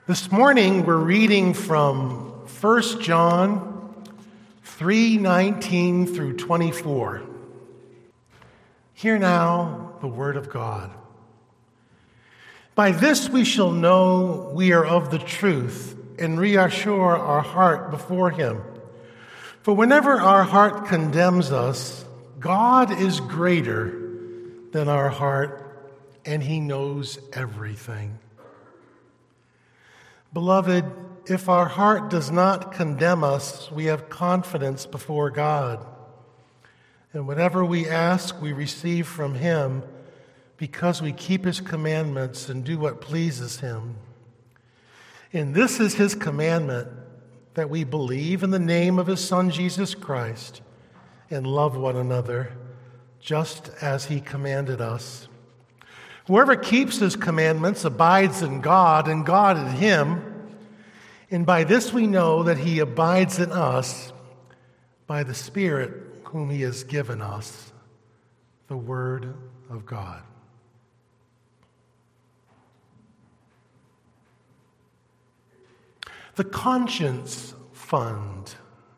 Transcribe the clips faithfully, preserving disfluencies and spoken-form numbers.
This morning we're reading from First John three nineteen through twenty-four. Hear now the word of God. By this we shall know we are of the truth and reassure our heart before him. For whenever our heart condemns us, God is greater than our heart, and he knows everything. Beloved, if our heart does not condemn us, we have confidence before God. And whatever we ask, we receive from him because we keep his commandments and do what pleases him. And this is his commandment, that we believe in the name of his Son, Jesus Christ, and love one another, just as he commanded us. Whoever keeps his commandments abides in God, and God in him. And by this we know that he abides in us, by the Spirit whom he has given us, the Word of God. The Conscience Fund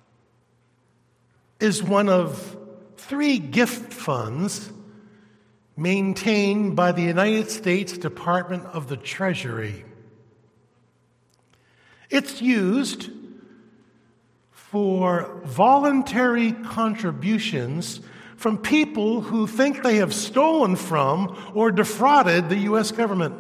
is one of three gift funds maintained by the United States Department of the Treasury. It's used for voluntary contributions from people who think they have stolen from or defrauded the U S government.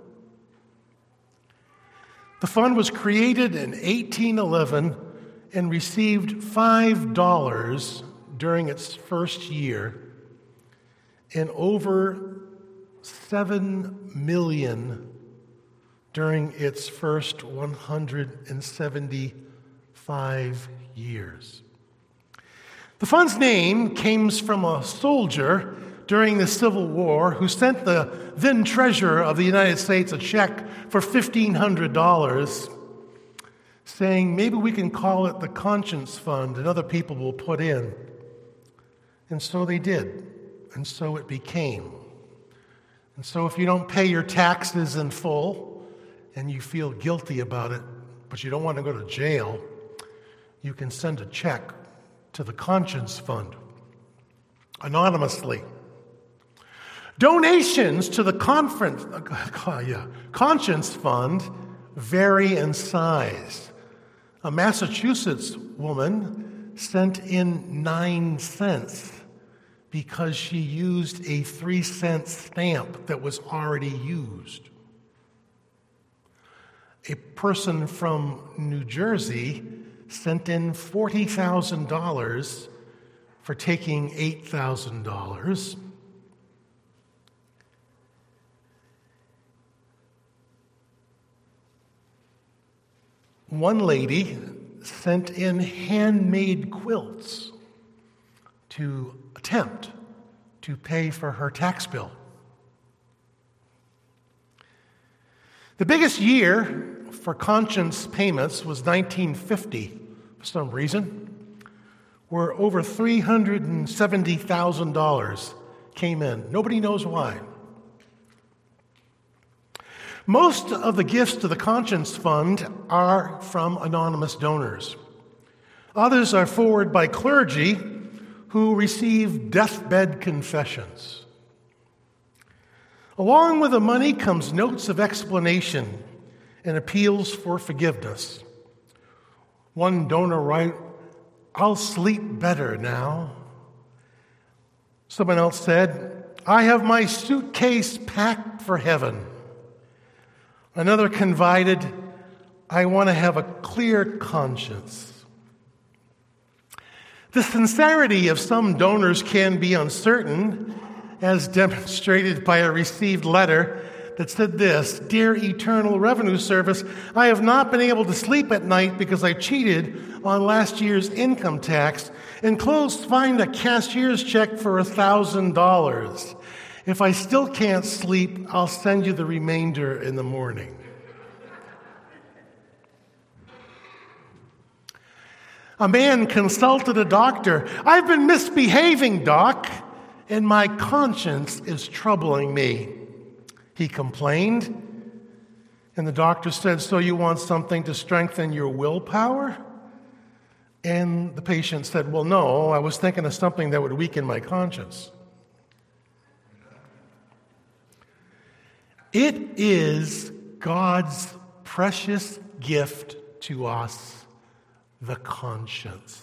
The fund was created in eighteen eleven and received five dollars during its first year, and over seven million dollars during its first one hundred seventy-five years. The fund's name came from a soldier during the Civil War who sent the then Treasurer of the United States a check for fifteen hundred dollars, saying, maybe we can call it the Conscience Fund and other people will put in. And so they did. And so it became. And so if you don't pay your taxes in full and you feel guilty about it, but you don't want to go to jail, you can send a check to the Conscience Fund anonymously. Donations to the conference, uh, yeah, Conscience Fund vary in size. A Massachusetts woman sent in nine cents because she used a three cent stamp that was already used. A person from New Jersey sent in forty thousand dollars for taking eight thousand dollars. One lady sent in handmade quilts to attempt to pay for her tax bill. The biggest year for conscience payments was nineteen fifty, for some reason, where over three hundred seventy thousand dollars came in. Nobody knows why. Most of the gifts to the Conscience Fund are from anonymous donors. Others are forwarded by clergy who receive deathbed confessions. Along with the money comes notes of explanation and appeals for forgiveness. One donor wrote, "I'll sleep better now." Someone else said, "I have my suitcase packed for heaven." Another confided, "I want to have a clear conscience." The sincerity of some donors can be uncertain, as demonstrated by a received letter that said this: "Dear Eternal Revenue Service, I have not been able to sleep at night because I cheated on last year's income tax. Enclosed find a cashier's check for one thousand dollars. If I still can't sleep, I'll send you the remainder in the morning." A man consulted a doctor. "I've been misbehaving, doc, and my conscience is troubling me," he complained. And the doctor said, so you want something to strengthen your willpower? And the patient said, well, no, I was thinking of something that would weaken my conscience. It is God's precious gift to us, the conscience.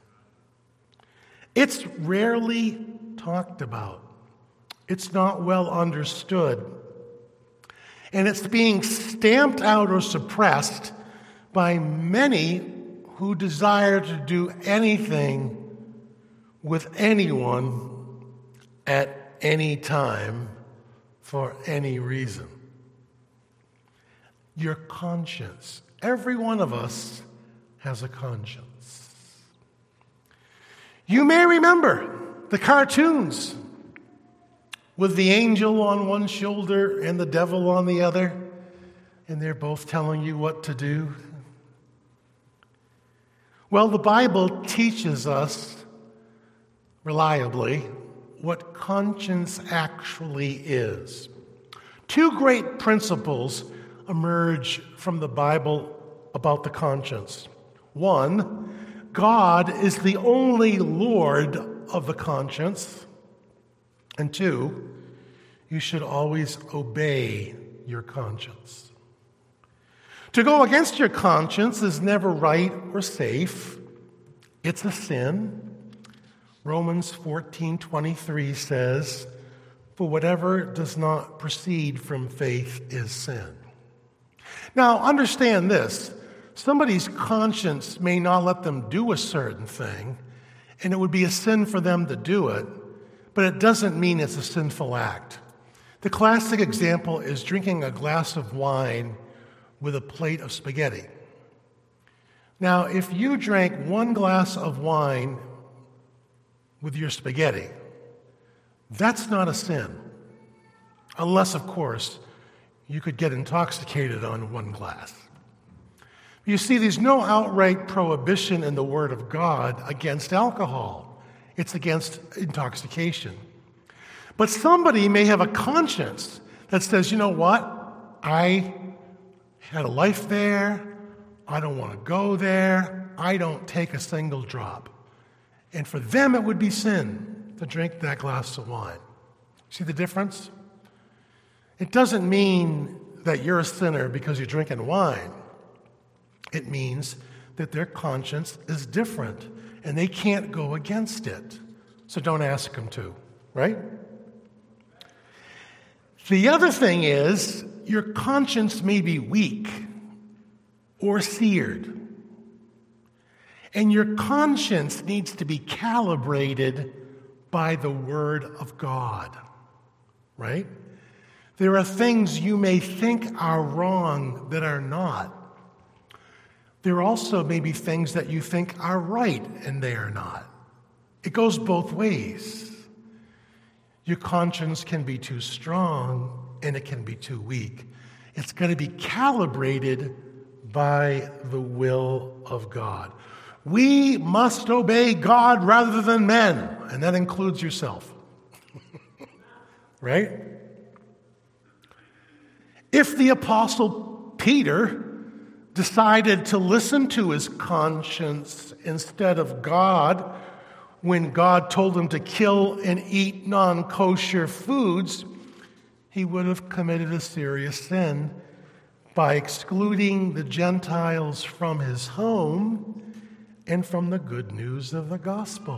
It's rarely talked about. It's not well understood. And it's being stamped out or suppressed by many who desire to do anything with anyone at any time for any reason. Your conscience. Every one of us has a conscience. You may remember the cartoons with the angel on one shoulder and the devil on the other, and they're both telling you what to do. Well, the Bible teaches us reliably what conscience actually is. Two great principles emerge from the Bible about the conscience. One, God is the only Lord of the conscience. And two, you should always obey your conscience. To go against your conscience is never right or safe. It's a sin. Romans fourteen twenty-three says, for whatever does not proceed from faith is sin. Now, understand this. Somebody's conscience may not let them do a certain thing, and it would be a sin for them to do it, but it doesn't mean it's a sinful act. The classic example is drinking a glass of wine with a plate of spaghetti. Now, if you drank one glass of wine with your spaghetti, that's not a sin. Unless, of course, you could get intoxicated on one glass. You see, there's no outright prohibition in the Word of God against alcohol. It's against intoxication. But somebody may have a conscience that says, you know what? I had a life there. I don't want to go there. I don't take a single drop. And for them, it would be sin to drink that glass of wine. See the difference? It doesn't mean that you're a sinner because you're drinking wine. It means that their conscience is different, and they can't go against it. So don't ask them to, right? The other thing is, your conscience may be weak or seared. And your conscience needs to be calibrated by the Word of God, right? There are things you may think are wrong that are not. There also may be things that you think are right and they are not. It goes both ways. Your conscience can be too strong and it can be too weak. It's going to be calibrated by the will of God. We must obey God rather than men, and that includes yourself. Right? If the Apostle Peter decided to listen to his conscience instead of God when God told him to kill and eat non-kosher foods, he would have committed a serious sin by excluding the Gentiles from his home and from the good news of the gospel.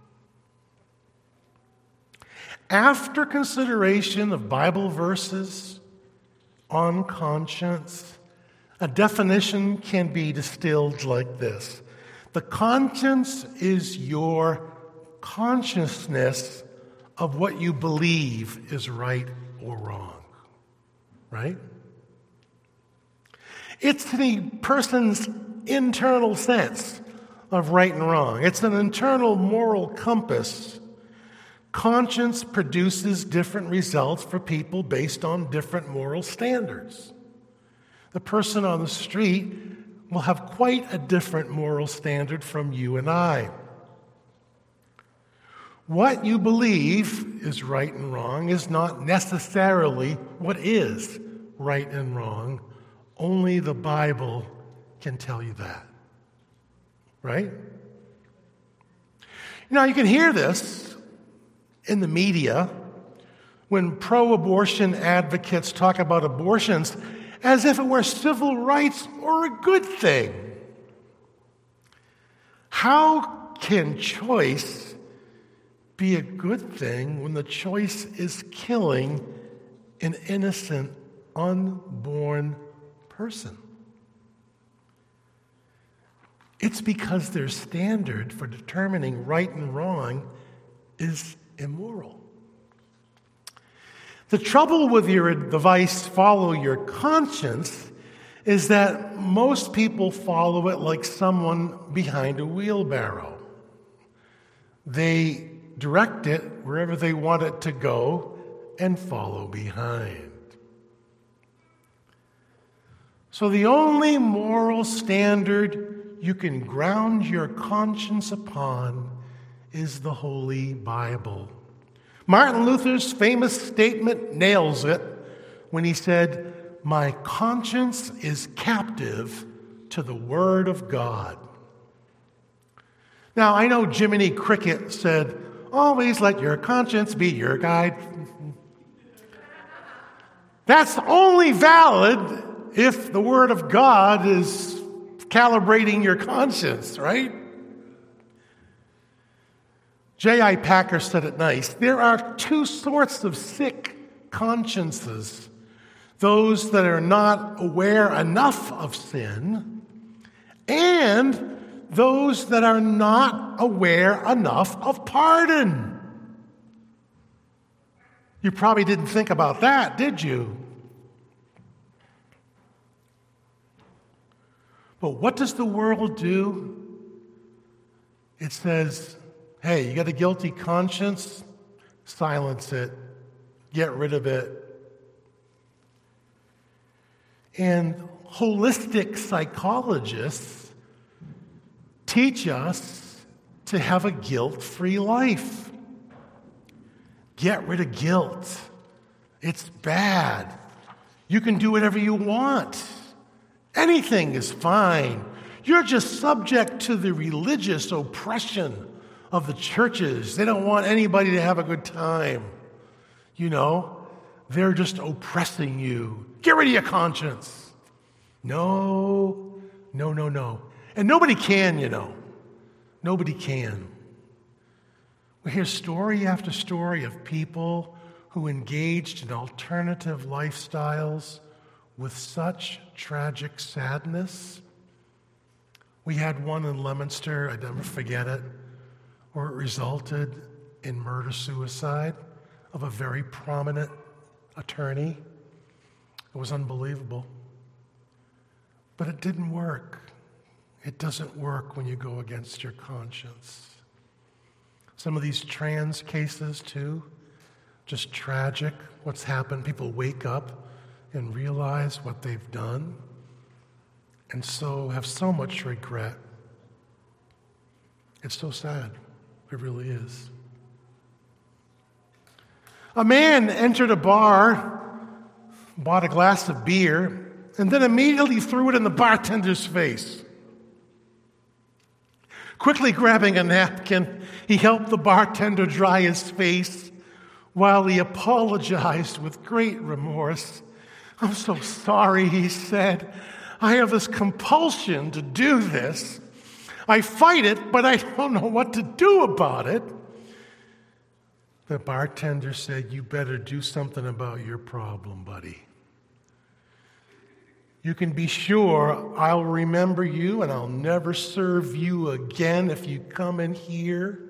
After consideration of Bible verses on conscience, a definition can be distilled like this. The conscience is your consciousness of what you believe is right or wrong, right? It's the person's internal sense of right and wrong. It's an internal moral compass. Conscience produces different results for people based on different moral standards. The person on the street will have quite a different moral standard from you and I. What you believe is right and wrong is not necessarily what is right and wrong Only the Bible can tell you that. Right? Now, you can hear this in the media when pro-abortion advocates talk about abortions as if it were civil rights or a good thing. How can choice be a good thing when the choice is killing an innocent, unborn person? It's because their standard for determining right and wrong is immoral. The trouble with your advice, follow your conscience, is that most people follow it like someone behind a wheelbarrow. They direct it wherever they want it to go and follow behind. So the only moral standard you can ground your conscience upon is the Holy Bible. Martin Luther's famous statement nails it when he said, "My conscience is captive to the Word of God." Now, I know Jiminy Cricket said, "Always let your conscience be your guide." That's only valid if the Word of God is calibrating your conscience, right? J I Packer said it nice. There are two sorts of sick consciences. Those that are not aware enough of sin, and those that are not aware enough of pardon. You probably didn't think about that, did you? But what does the world do? It says, hey, you got a guilty conscience? Silence it. Get rid of it. And holistic psychologists teach us to have a guilt-free life. Get rid of guilt. It's bad. You can do whatever you want. Anything is fine. You're just subject to the religious oppression of the churches. They don't want anybody to have a good time. You know, they're just oppressing you. Get rid of your conscience. No, no, no, no. And nobody can, you know. Nobody can. We hear story after story of people who engaged in alternative lifestyles with such tragic sadness. We had one in Leominster, I'd never forget it, where it resulted in murder-suicide of a very prominent attorney. It was unbelievable. But it didn't work. It doesn't work when you go against your conscience. Some of these trans cases, too, just tragic. What's happened, people wake up and realize what they've done, and so have so much regret. It's so sad. It really is. A man entered a bar, bought a glass of beer, and then immediately threw it in the bartender's face. Quickly grabbing a napkin, he helped the bartender dry his face while he apologized with great remorse. "I'm so sorry," he said. "I have this compulsion to do this. I fight it, but I don't know what to do about it." The bartender said, "You better do something about your problem, buddy. You can be sure I'll remember you and I'll never serve you again if you come in here."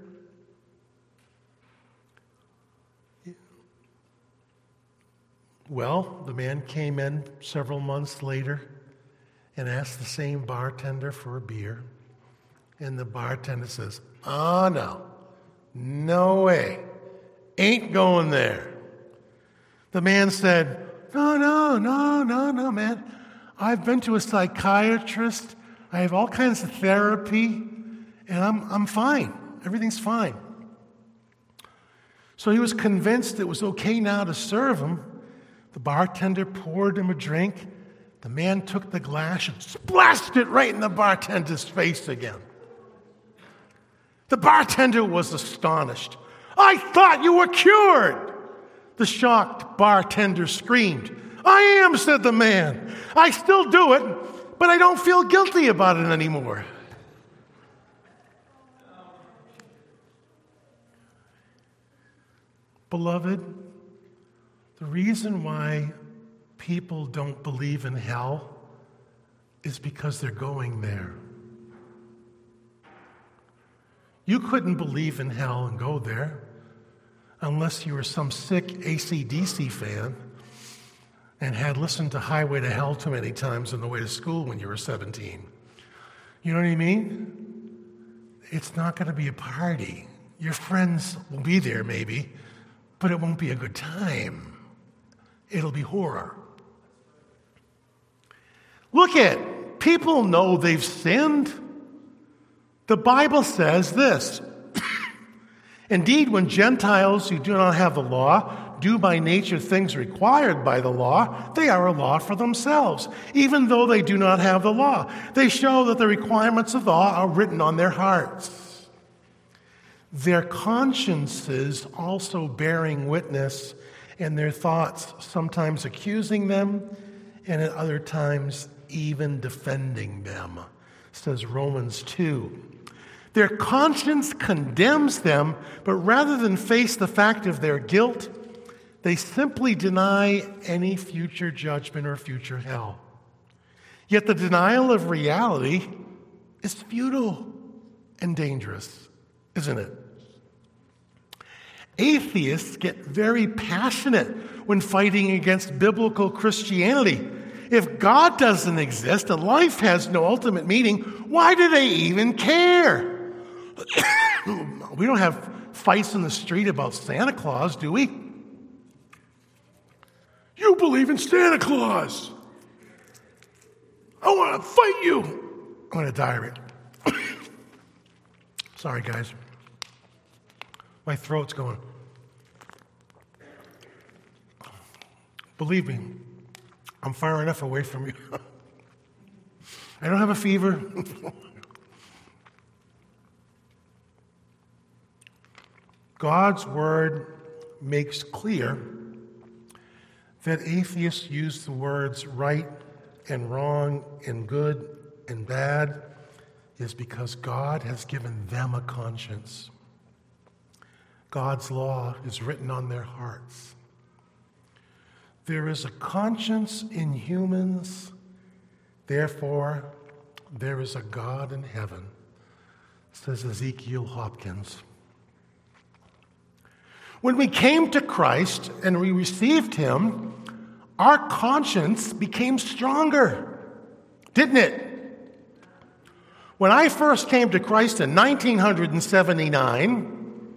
Well, the man came in several months later and asked the same bartender for a beer. And the bartender says, "Oh, no, no way, ain't going there." The man said, "No, no, no, no, no, man. I've been to a psychiatrist. I have all kinds of therapy, and I'm I'm fine. Everything's fine." So he was convinced it was okay now to serve him. The bartender poured him a drink, The man took the glass and splashed it right in the bartender's face again. The bartender was astonished. "I thought you were cured!" The shocked bartender screamed. "I am," said the man. "I still do it, but I don't feel guilty about it anymore." Beloved, the reason why people don't believe in hell is because they're going there. You couldn't believe in hell and go there unless you were some sick A C D C fan and had listened to Highway to Hell too many times on the way to school when you were seventeen. You know what I mean? It's not going to be a party. Your friends will be there maybe, but it won't be a good time. It'll be horror. Look at, people know they've sinned. The Bible says this, "Indeed, when Gentiles who do not have the law do by nature things required by the law, they are a law for themselves, even though they do not have the law. They show that the requirements of the law are written on their hearts, their consciences also bearing witness, and their thoughts sometimes accusing them, and at other times even defending them," says Romans two. Their conscience condemns them, but rather than face the fact of their guilt, they simply deny any future judgment or future hell. Yet the denial of reality is futile and dangerous, isn't it? Atheists get very passionate when fighting against biblical Christianity. If God doesn't exist and life has no ultimate meaning, why do they even care? We don't have fights in the street about Santa Claus, do we? "You believe in Santa Claus. I want to fight you." I'm going to diarrhea. Sorry, guys. My throat's going. Believe me, I'm far enough away from you. I don't have a fever. God's word makes clear that atheists use the words right and wrong and good and bad is because God has given them a conscience. God's law is written on their hearts. There is a conscience in humans, therefore there is a God in heaven, says Ezekiel Hopkins. When we came to Christ and we received him, our conscience became stronger, didn't it? When I first came to Christ in nineteen seventy-nine,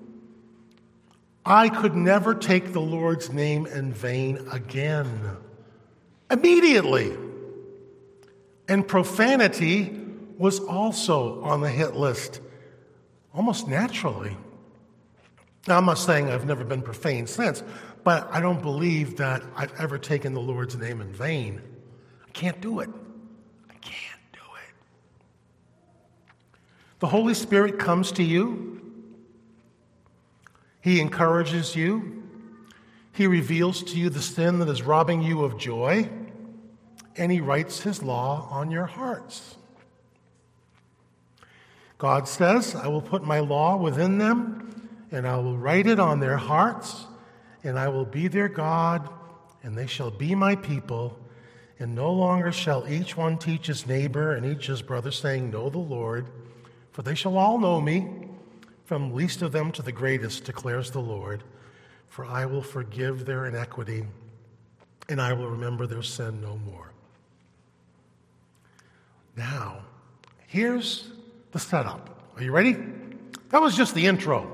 I could never take the Lord's name in vain again. Immediately. And profanity was also on the hit list, almost naturally. Now, I'm not saying I've never been profane since, but I don't believe that I've ever taken the Lord's name in vain. I can't do it. I can't do it. The Holy Spirit comes to you. He encourages you. He reveals to you the sin that is robbing you of joy, and he writes his law on your hearts. God says, "I will put my law within them, and I will write it on their hearts, and I will be their God, and they shall be my people. And no longer shall each one teach his neighbor and each his brother, saying, 'Know the Lord,' for they shall all know me, from least of them to the greatest, declares the Lord. For I will forgive their iniquity, and I will remember their sin no more." Now, here's the setup. Are you ready? That was just the intro.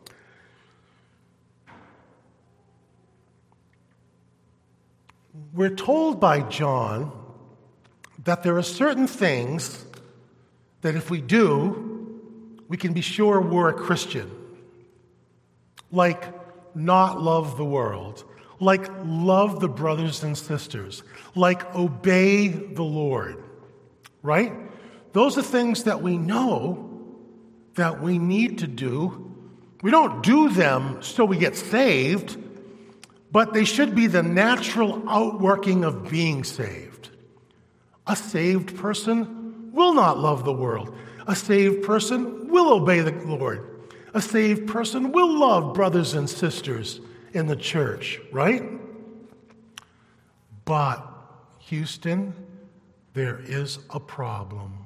We're told by John that there are certain things that if we do, we can be sure we're a Christian. Like not love the world, like love the brothers and sisters, like obey the Lord, right? Those are things that we know that we need to do. We don't do them so we get saved, but they should be the natural outworking of being saved. A saved person will not love the world. A saved person will obey the Lord. A saved person will love brothers and sisters in the church, right? But, Houston, there is a problem.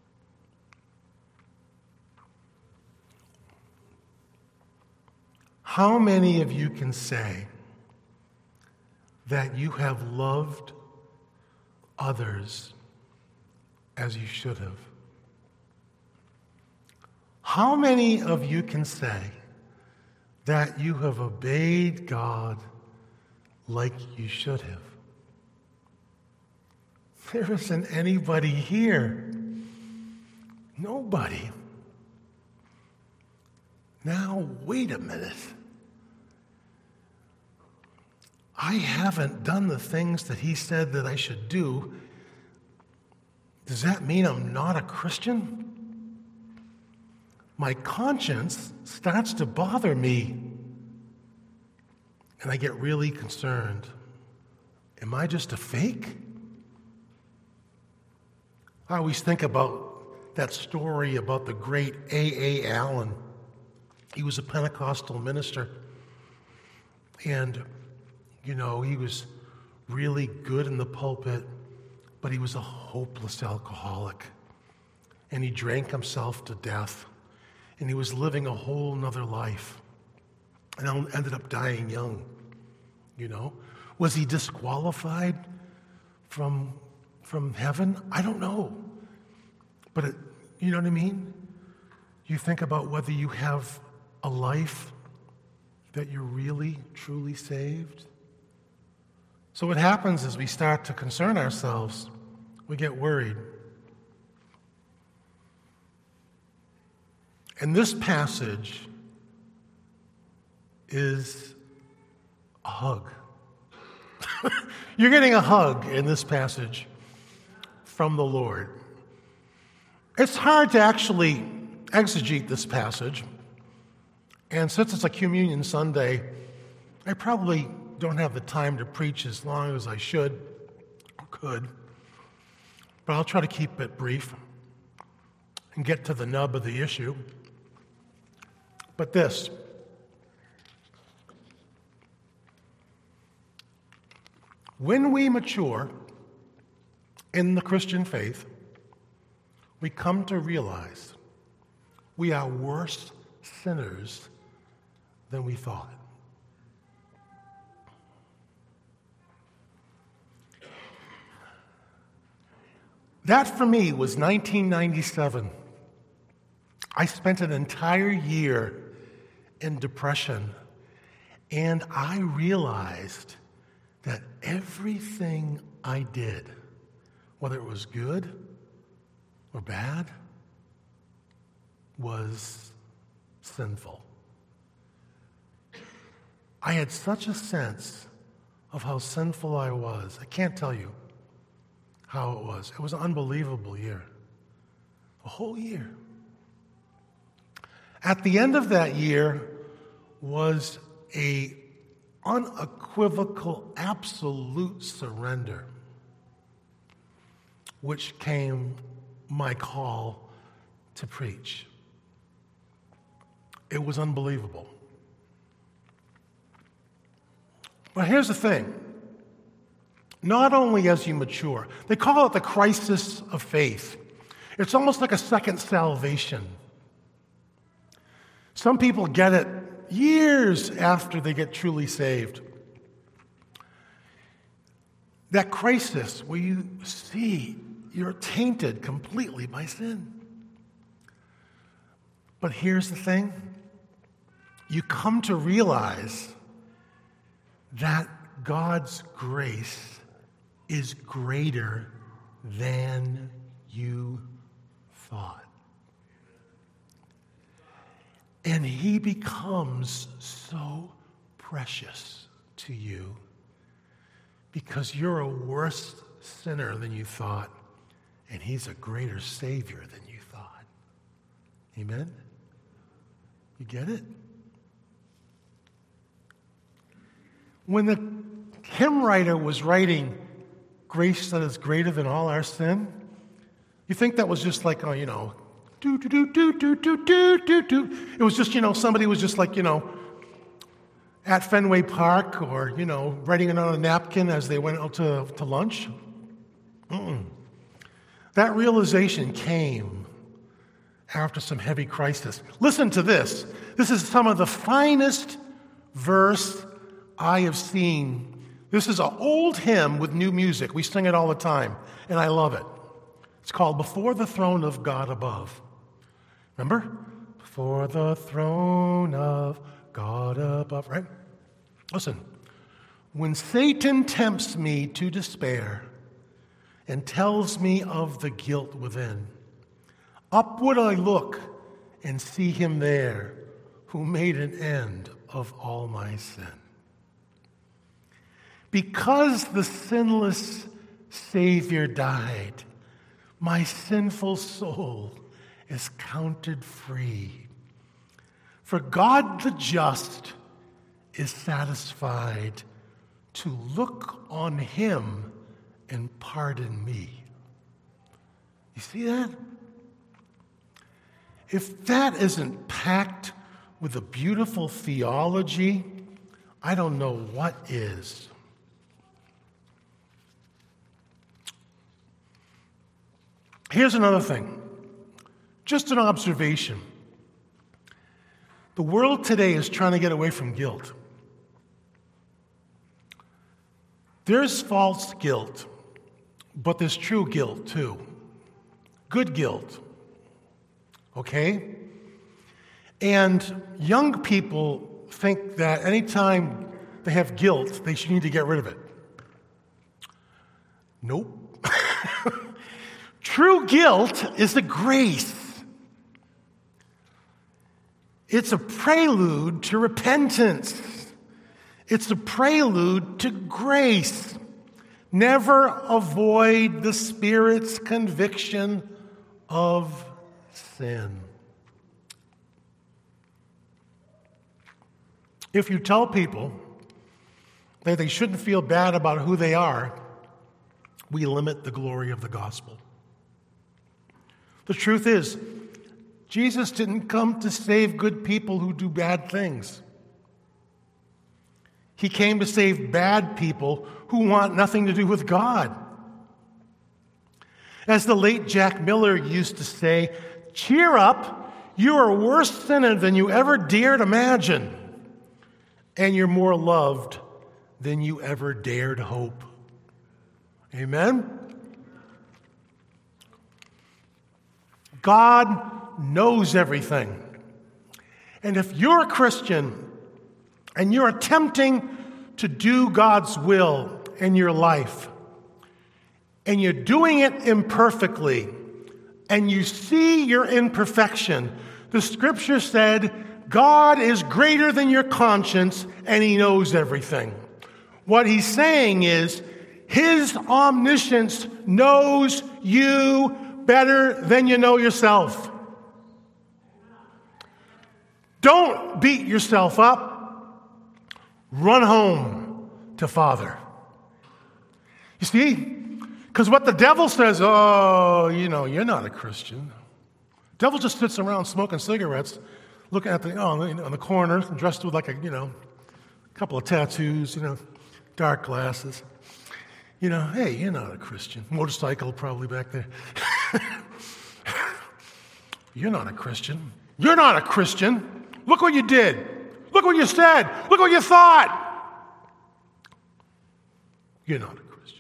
How many of you can say that you have loved others as you should have? How many of you can say that you have obeyed God like you should have? There isn't anybody here. Nobody. Now, wait a minute. I haven't done the things that he said that I should do. Does that mean I'm not a Christian? My conscience starts to bother me, and I get really concerned. Am I just a fake? I always think about that story about the great A A Allen. He was a Pentecostal minister, and, you know, he was really good in the pulpit, but he was a hopeless alcoholic, and he drank himself to death. And he was living a whole nother life. And ended up dying young, you know. Was he disqualified from, from heaven? I don't know. But it, you know what I mean? You think about whether you have a life that you're really, truly saved. So what happens is we start to concern ourselves. We get worried. And this passage is a hug. You're getting a hug in this passage from the Lord. It's hard to actually exegete this passage. And since it's a Communion Sunday, I probably don't have the time to preach as long as I should or could. But I'll try to keep it brief and get to the nub of the issue. But this, when we mature in the Christian faith, we come to realize we are worse sinners than we thought. That for me was nineteen ninety-seven. I spent an entire year in depression, and I realized that everything I did, whether it was good or bad, was sinful. I had such a sense of how sinful I was. I can't tell you how it was. It was an unbelievable year. A whole year. At the end of that year was a unequivocal, absolute surrender, which came my call to preach. It was unbelievable. But here's the thing. Not only as you mature, they call it the crisis of faith. It's almost like a second salvation. Some people get it years after they get truly saved. That crisis where you see you're tainted completely by sin. But here's the thing. You come to realize that God's grace is greater than you thought. And he becomes so precious to you because you're a worse sinner than you thought, and he's a greater Savior than you thought. Amen? You get it? When the hymn writer was writing grace that is greater than all our sin, you think that was just like, oh, you know, do, do, do, do, do, do, do, do, do. It was just, you know, somebody was just like, you know, at Fenway Park or, you know, writing it on a napkin as they went out to, to lunch. Mm-mm. That realization came after some heavy crisis. Listen to this. This is some of the finest verse I have seen. This is an old hymn with new music. We sing it all the time, and I love it. It's called Before the Throne of God Above. Remember? Before the throne of God above, right? Listen. When Satan tempts me to despair and tells me of the guilt within, upward I look and see him there who made an end of all my sin. Because the sinless Savior died, my sinful soul is counted free. For God the just is satisfied to look on him and pardon me. You see that? If that isn't packed with a beautiful theology, I don't know what is. Here's another thing. Just an observation. The world today is trying to get away from guilt. There's false guilt, but there's true guilt too. Good guilt. Okay? And young people think that anytime they have guilt, they should need to get rid of it. Nope. True guilt is a grace. It's a prelude to repentance. It's a prelude to grace. Never avoid the Spirit's conviction of sin. If you tell people that they shouldn't feel bad about who they are, we limit the glory of the gospel. The truth is, Jesus didn't come to save good people who do bad things. He came to save bad people who want nothing to do with God. As the late Jack Miller used to say, cheer up, you're a worse sinner than you ever dared imagine, and you're more loved than you ever dared hope. Amen? God knows everything. And if you're a Christian and you're attempting to do God's will in your life, and you're doing it imperfectly, and you see your imperfection, the scripture said, God is greater than your conscience, and he knows everything. What he's saying is, his omniscience knows you better than you know yourself. Don't beat yourself up. Run home to Father. You see? Because what the devil says, oh, you know, you're not a Christian. The devil just sits around smoking cigarettes, looking at the, oh, on the corner, dressed with like a, you know, a couple of tattoos, you know, dark glasses. You know, hey, you're not a Christian. Motorcycle probably back there. You're not a Christian. You're not a Christian. Look what you did. Look what you said. Look what you thought. You're not a Christian.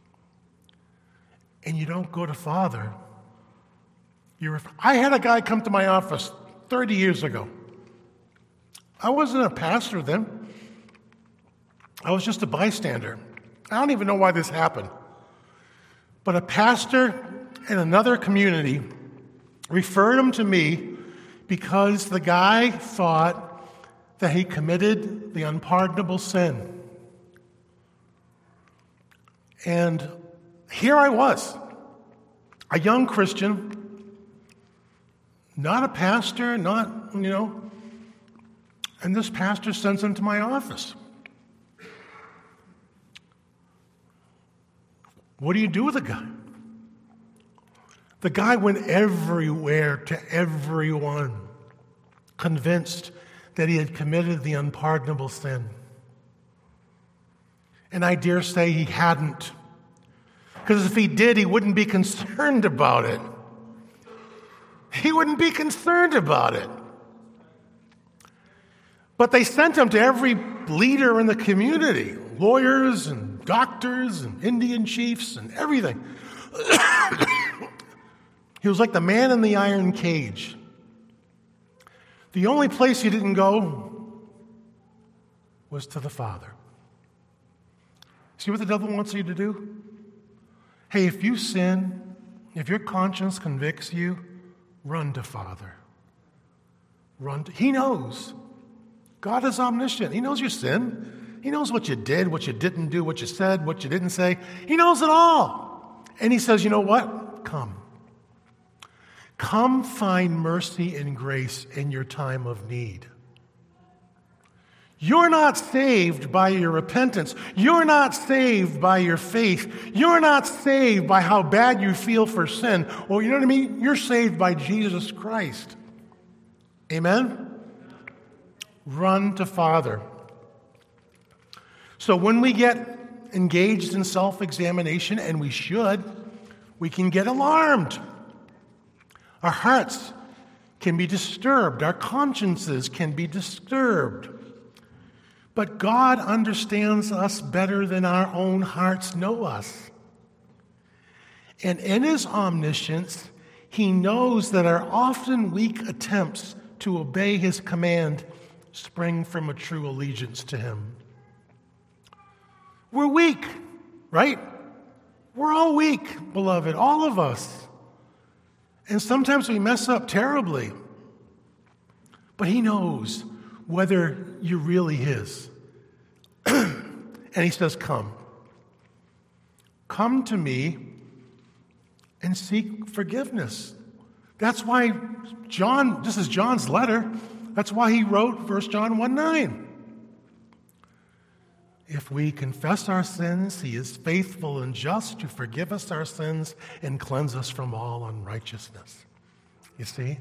And you don't go to Father. You're, I had a guy come to my office thirty years ago. I wasn't a pastor then. I was just a bystander. I don't even know why this happened. But a pastor in another community referred him to me because the guy thought that he committed the unpardonable sin. And here I was, a young Christian, not a pastor, not, you know, and this pastor sends him to my office. What do you do with the guy? The guy went everywhere to everyone, convinced that he had committed the unpardonable sin. And I dare say he hadn't. Because if he did, he wouldn't be concerned about it. He wouldn't be concerned about it. But they sent him to every leader in the community, lawyers and doctors and Indian chiefs and everything. He was like the man in the iron cage. The only place he didn't go was to the Father. See what the devil wants you to do? Hey, if you sin, if your conscience convicts you, run to Father. Run to, He knows. God is omniscient. He knows your sin. He knows what you did, what you didn't do, what you said, what you didn't say. He knows it all. And he says, you know what? Come. Come find mercy and grace in your time of need. You're not saved by your repentance. You're not saved by your faith. You're not saved by how bad you feel for sin. Well, you know what I mean? You're saved by Jesus Christ. Amen? Run to Father. So when we get engaged in self-examination, and we should, we can get alarmed. Our hearts can be disturbed. Our consciences can be disturbed. But God understands us better than our own hearts know us. And in His omniscience, He knows that our often weak attempts to obey His command spring from a true allegiance to Him. We're weak, right? We're all weak, beloved, all of us. And sometimes we mess up terribly. But He knows whether you're really His. And He says, come. Come to me and seek forgiveness. That's why John, this is John's letter, that's why he wrote First John one nine. If we confess our sins, He is faithful and just to forgive us our sins and cleanse us from all unrighteousness. You see?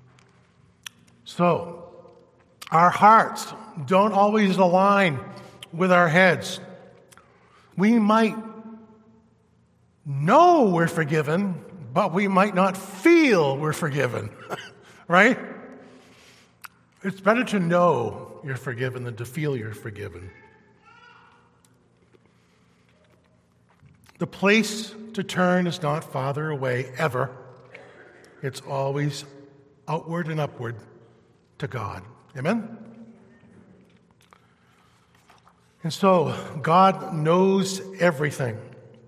So, our hearts don't always align with our heads. We might know we're forgiven, but we might not feel we're forgiven. Right? It's better to know you're forgiven than to feel you're forgiven. The place to turn is not farther away, ever. It's always outward and upward to God. Amen? And so, God knows everything.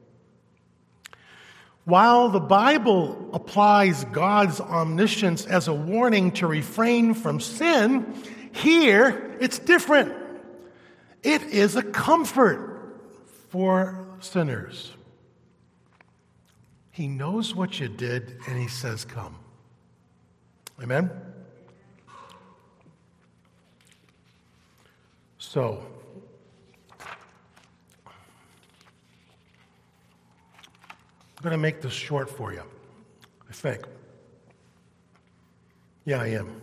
While the Bible applies God's omniscience as a warning to refrain from sin, here it's different. It is a comfort for sinners. He knows what you did, and He says, come. Amen? So, I'm going to make this short for you, I think. Yeah, I am.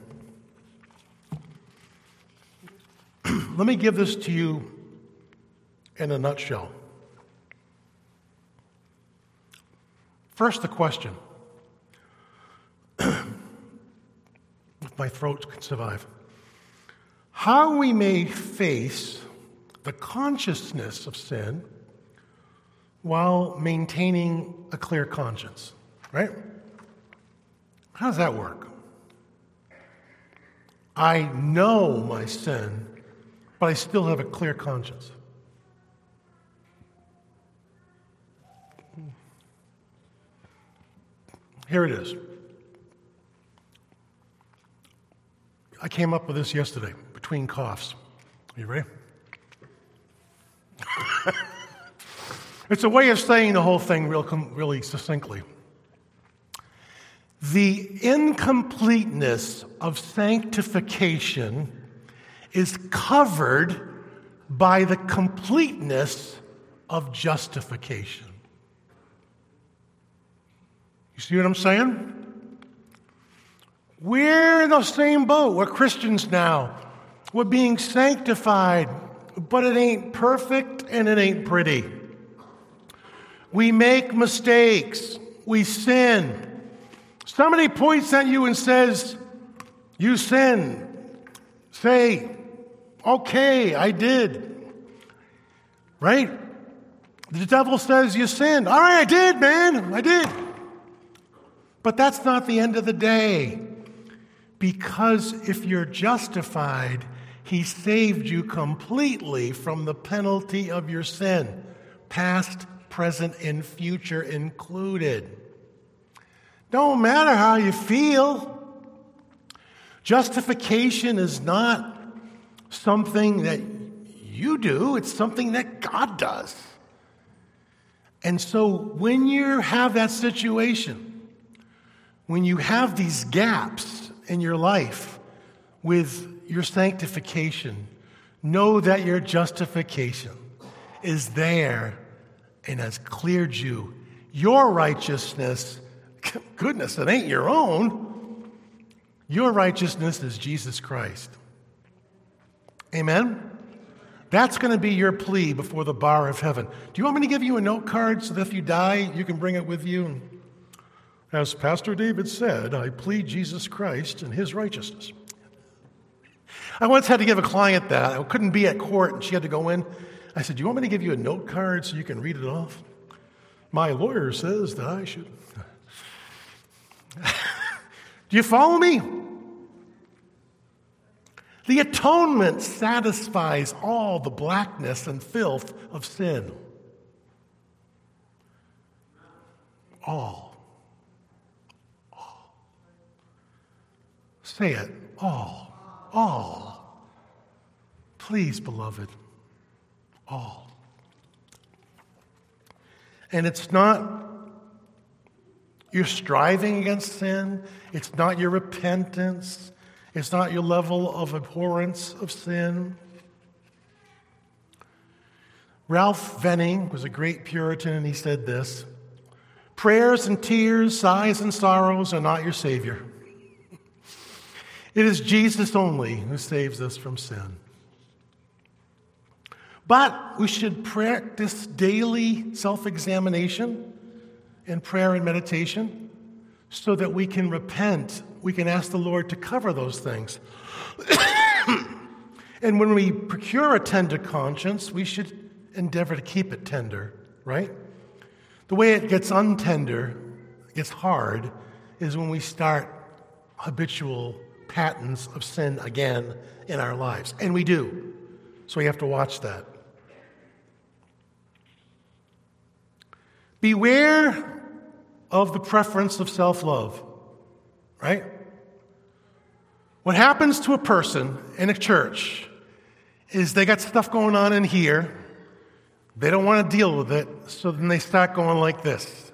Let me give this to you in a nutshell. First, the question. If my throat can survive. How we may face the consciousness of sin while maintaining a clear conscience, right? How does that work? I know my sin, but I still have a clear conscience. Here it is. I came up with this yesterday, between coughs. Are you ready? It's a way of saying the whole thing real, really succinctly. The incompleteness of sanctification is covered by the completeness of justification. You see what I'm saying? We're in the same boat. We're Christians now. We're being sanctified, but it ain't perfect and it ain't pretty. We make mistakes. We sin. Somebody points at you and says, you sin. Say, okay, I did. Right? The devil says you sinned. All right, I did, man. I did. But that's not the end of the day. Because if you're justified, he saved you completely from the penalty of your sin, past, present, and future included. Don't matter how you feel. Justification is not something that you do, it's something that God does. And so when you have that situation, when you have these gaps in your life with your sanctification, know that your justification is there and has cleared you. Your righteousness, goodness, it ain't your own. Your righteousness is Jesus Christ. Amen? That's going to be your plea before the bar of heaven. Do you want me to give you a note card so that if you die, you can bring it with you? As Pastor David said, I plead Jesus Christ and his righteousness. I once had to give a client that. I couldn't be at court, and she had to go in. I said, do you want me to give you a note card so you can read it off? My lawyer says that I should. Do you follow me? The atonement satisfies all the blackness and filth of sin. All. All. Say it. All. All. Please, beloved. All. And it's not your striving against sin. It's not your repentance. It's not your level of abhorrence of sin. Ralph Venning was a great Puritan, and he said this: prayers and tears, sighs and sorrows are not your Savior. It is Jesus only who saves us from sin. But we should practice daily self-examination and prayer and meditation so that we can repent. We can ask the Lord to cover those things. And when we procure a tender conscience, we should endeavor to keep it tender, right? The way it gets untender, gets hard, is when we start habitual patterns of sin again in our lives. And we do. So we have to watch that. Beware of the preference of self-love, right? What happens to a person in a church is they got stuff going on in here. They don't want to deal with it, so then they start going like this.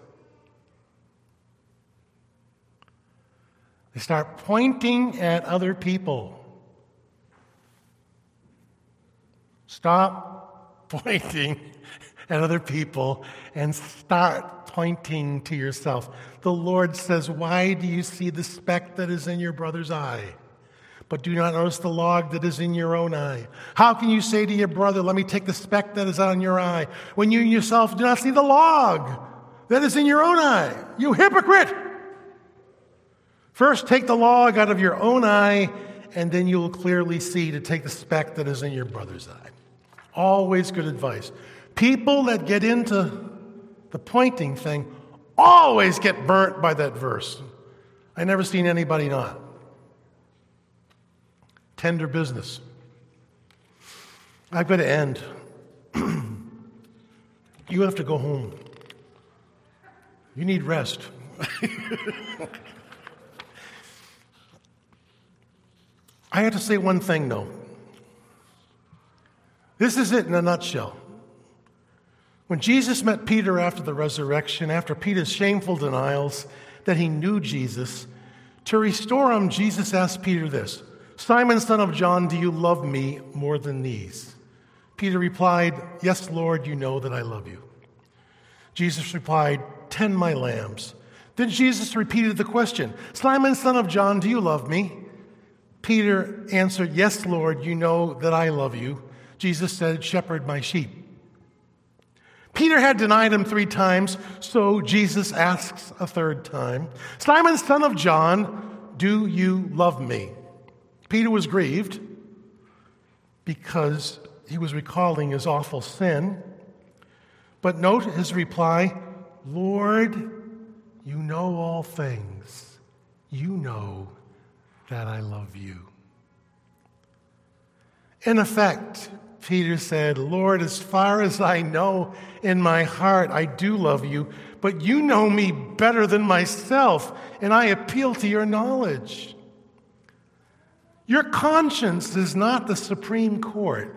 They start pointing at other people. Stop pointing at other people and start pointing to yourself. The Lord says, why do you see the speck that is in your brother's eye, but do not notice the log that is in your own eye? How can you say to your brother, let me take the speck that is on your eye, when you yourself do not see the log that is in your own eye? You hypocrite! First, take the log out of your own eye, and then you will clearly see to take the speck that is in your brother's eye. Always good advice. People that get into the pointing thing always get burnt by that verse. I never seen anybody not. Tender business. I've got to end. You have to go home. You need rest. I have to say one thing, though. This is it in a nutshell. When Jesus met Peter after the resurrection, after Peter's shameful denials that he knew Jesus, to restore him, Jesus asked Peter this, "Simon, son of John, do you love me more than these?" Peter replied, "Yes, Lord, you know that I love you." Jesus replied, "Tend my lambs." Then Jesus repeated the question, "Simon, son of John, do you love me?" Peter answered, "Yes, Lord, you know that I love you." Jesus said, "Shepherd my sheep." Peter had denied him three times, so Jesus asks a third time, "Simon, son of John, do you love me?" Peter was grieved because he was recalling his awful sin. But note his reply, "Lord, you know all things. You know that I love you." In effect, Peter said, "Lord, as far as I know in my heart, I do love you, but you know me better than myself, and I appeal to your knowledge." Your conscience is not the Supreme Court.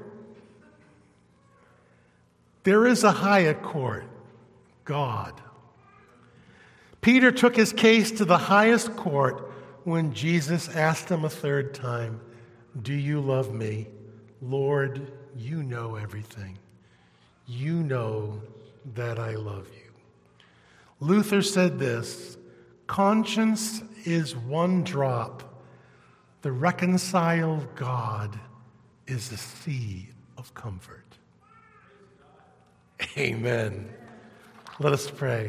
There is a higher court, God. Peter took his case to the highest court when Jesus asked him a third time, "Do you love me?" "Lord, you know everything. You know that I love you." Luther said this, "Conscience is one drop. The reconciled God is the sea of comfort." Amen. Let us pray.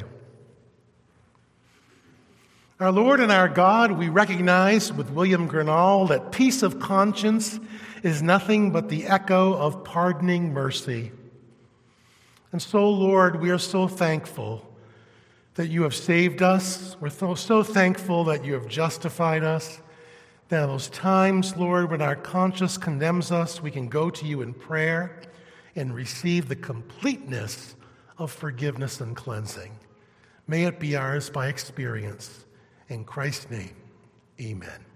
Our Lord and our God, we recognize with William Gurnall that peace of conscience is nothing but the echo of pardoning mercy. And so, Lord, we are so thankful that you have saved us. We're so, so thankful that you have justified us. That in those times, Lord, when our conscience condemns us, we can go to you in prayer and receive the completeness of forgiveness and cleansing. May it be ours by experience. In Christ's name, amen.